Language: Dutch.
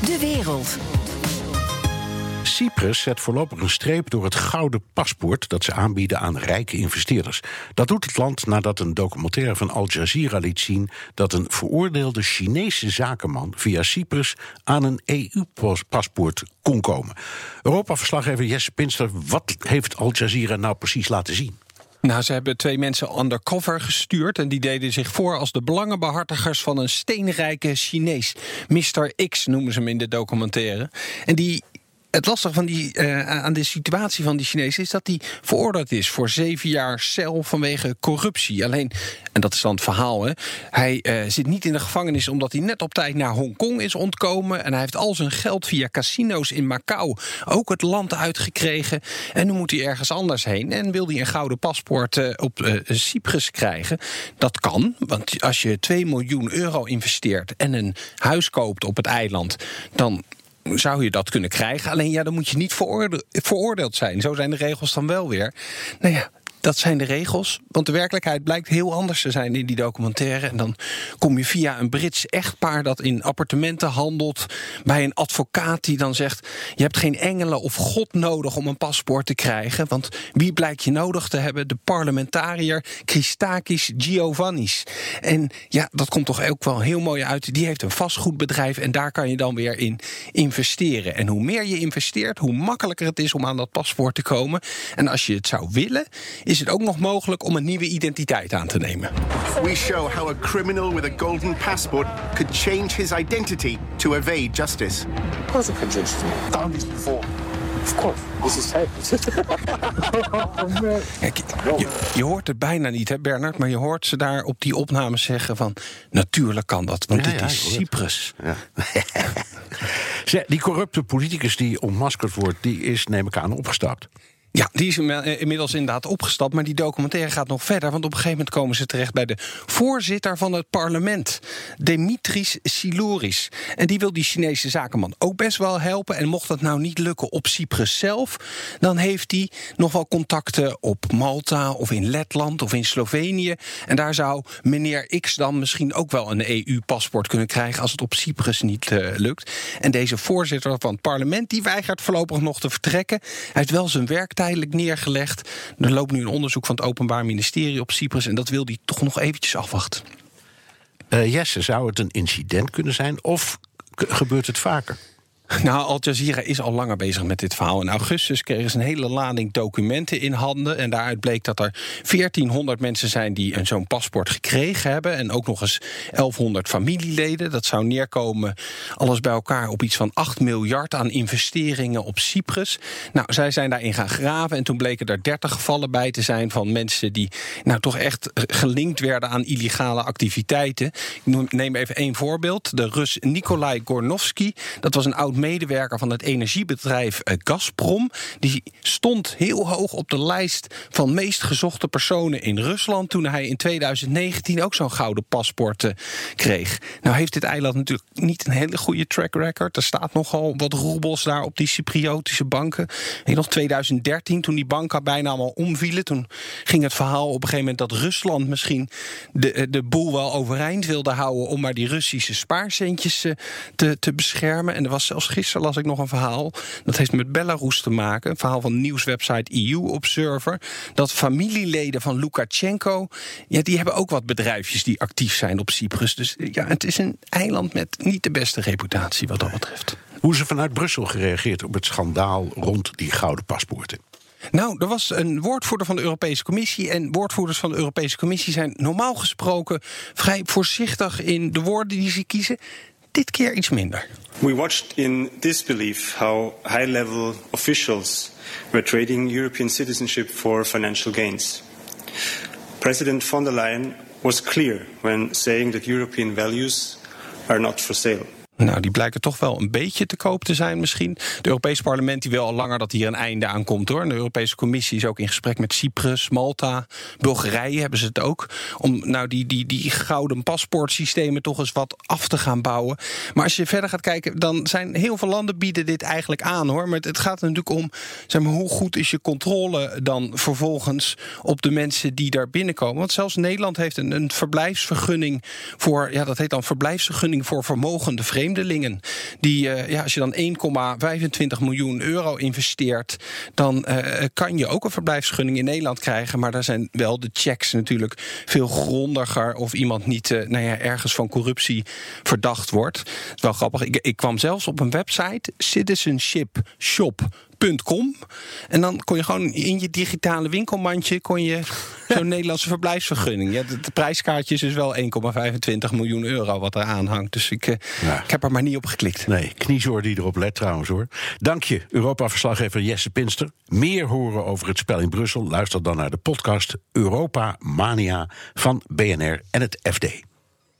De wereld. Cyprus zet voorlopig een streep door het gouden paspoort dat ze aanbieden aan rijke investeerders. Dat doet het land nadat een documentaire van Al Jazeera liet zien dat een veroordeelde Chinese zakenman via Cyprus aan een EU-paspoort kon komen. Europa-verslaggever Jesse Pinster, wat heeft Al Jazeera nou precies laten zien? Nou, ze hebben 2 mensen undercover gestuurd en die deden zich voor als de belangenbehartigers van een steenrijke Chinees. Mr. X noemen ze hem in de documentaire. En het lastige aan de situatie van die Chinees is dat hij veroordeeld is voor 7 jaar cel vanwege corruptie. Alleen, en dat is dan het verhaal, hè, hij zit niet in de gevangenis omdat hij net op tijd naar Hongkong is ontkomen. En hij heeft al zijn geld via casino's in Macau ook het land uitgekregen. En nu moet hij ergens anders heen en wil hij een gouden paspoort op Cyprus krijgen. Dat kan, want als je 2 miljoen euro investeert en een huis koopt op het eiland, dan zou je dat kunnen krijgen. Alleen dan moet je niet veroordeeld zijn. Zo zijn de regels dan wel weer. Nou ja, dat zijn de regels, want de werkelijkheid blijkt heel anders te zijn in die documentaire. En dan kom je via een Brits echtpaar dat in appartementen handelt bij een advocaat die dan zegt: je hebt geen engelen of God nodig om een paspoort te krijgen. Want wie blijkt je nodig te hebben? De parlementariër Christakis Giovannis. En ja, dat komt toch ook wel heel mooi uit. Die heeft een vastgoedbedrijf en daar kan je dan weer in investeren. En hoe meer je investeert, hoe makkelijker het is om aan dat paspoort te komen. En als je het zou willen, is het ook nog mogelijk om een nieuwe identiteit aan te nemen. We show how a criminal with a golden passport could change his identity to evade justice. Of course I can change it. I've done this before. Of course. This is Kijk, je hoort het bijna niet, hè Bernard, maar je hoort ze daar op die opnames zeggen van natuurlijk kan dat, want dit is Cyprus. Ja. Die corrupte politicus die ontmaskerd wordt, die is, neem ik aan, opgestapt. Ja, die is inmiddels inderdaad opgestapt, maar die documentaire gaat nog verder, want op een gegeven moment komen ze terecht bij de voorzitter van het parlement, Dimitris Silouris. En die wil die Chinese zakenman ook best wel helpen. En mocht dat nou niet lukken op Cyprus zelf, dan heeft hij nog wel contacten op Malta of in Letland of in Slovenië. En daar zou meneer X dan misschien ook wel een EU-paspoort kunnen krijgen als het op Cyprus niet lukt. En deze voorzitter van het parlement, die weigert voorlopig nog te vertrekken. Hij heeft wel zijn werk tijdelijk neergelegd. Er loopt nu een onderzoek van het Openbaar Ministerie op Cyprus en dat wil hij toch nog eventjes afwachten. Jesse, zou het een incident kunnen zijn of gebeurt het vaker? Nou, Al Jazeera is al langer bezig met dit verhaal. In augustus kregen ze een hele lading documenten in handen. En daaruit bleek dat er 1400 mensen zijn die zo'n paspoort gekregen hebben. En ook nog eens 1100 familieleden. Dat zou neerkomen, alles bij elkaar, op iets van 8 miljard aan investeringen op Cyprus. Nou, zij zijn daarin gaan graven. En toen bleken er 30 gevallen bij te zijn van mensen die toch echt gelinkt werden aan illegale activiteiten. Ik neem even 1 voorbeeld. De Rus Nikolai Gornovsky, dat was een oud medewerker van het energiebedrijf Gazprom. Die stond heel hoog op de lijst van meest gezochte personen in Rusland toen hij in 2019 ook zo'n gouden paspoort kreeg. Nou heeft dit eiland natuurlijk niet een hele goede track record. Er staat nogal wat roebels daar op die Cypriotische banken. En nog 2013, toen die banken bijna allemaal omvielen, toen ging het verhaal op een gegeven moment dat Rusland misschien de boel wel overeind wilde houden om maar die Russische spaarcentjes te beschermen. En er was zelfs gisteren las ik nog een verhaal, dat heeft met Belarus te maken, een verhaal van nieuwswebsite EU Observer, dat familieleden van Lukashenko, die hebben ook wat bedrijfjes die actief zijn op Cyprus. Dus ja, het is een eiland met niet de beste reputatie wat dat betreft. Hoe is er vanuit Brussel gereageerd op het schandaal rond die gouden paspoorten? Nou, er was een woordvoerder van de Europese Commissie. En woordvoerders van de Europese Commissie zijn normaal gesproken vrij voorzichtig in de woorden die ze kiezen. Dit keer iets minder. We watched in disbelief how high-level officials were trading European citizenship for financial gains. President von der Leyen was clear when saying that European values are not for sale. Nou, die blijken toch wel een beetje te koop te zijn misschien. Het Europees Parlement die wil al langer dat hier een einde aan komt, hoor. En de Europese Commissie is ook in gesprek met Cyprus, Malta, Bulgarije hebben ze het ook. Om die gouden paspoortsystemen toch eens wat af te gaan bouwen. Maar als je verder gaat kijken, dan zijn heel veel landen bieden dit eigenlijk aan, hoor. Maar het gaat er natuurlijk om, zeg maar, hoe goed is je controle dan vervolgens op de mensen die daar binnenkomen. Want zelfs Nederland heeft een verblijfsvergunning voor, dat heet dan verblijfsvergunning voor vermogende vreemdelingen. vreemdelingen. Die, als je dan 1,25 miljoen euro investeert, dan kan je ook een verblijfsvergunning in Nederland krijgen. Maar daar zijn wel de checks natuurlijk veel grondiger of iemand niet ergens van corruptie verdacht wordt. Het is wel grappig. Ik kwam zelfs op een website, citizenshipshop.com. En dan kon je gewoon in je digitale winkelmandje zo'n Nederlandse verblijfsvergunning. Ja, de prijskaartje is dus wel 1,25 miljoen euro wat er aan hangt. Dus ik heb er maar niet op geklikt. Nee, kniezoor die erop let trouwens hoor. Dank je, Europa-verslaggever Jesse Pinster. Meer horen over het spel in Brussel? Luister dan naar de podcast Europa Mania van BNR en het FD.